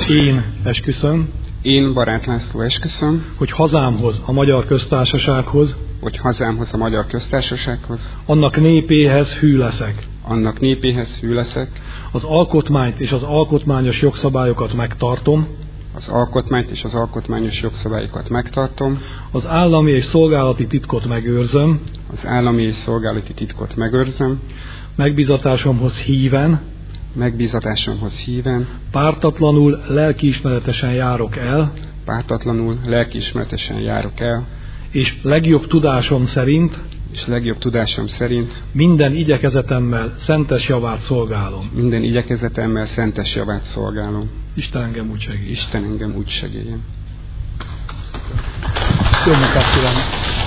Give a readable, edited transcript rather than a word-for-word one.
Én esküszöm, Én, Barát László esküszöm, hogy hazámhoz, a Magyar Köztársasághoz, annak népéhez hű leszek. Az alkotmányt és az alkotmányos jogszabályokat megtartom. Az állami és szolgálati titkot megőrzöm. Megbízatásomhoz híven. Pártatlanul, lelkiismeretesen járok el. És legjobb tudásom szerint. Minden igyekezetemmel szentes javát szolgálom. Isten engem úgy segéljen. Jó munkát kívánok!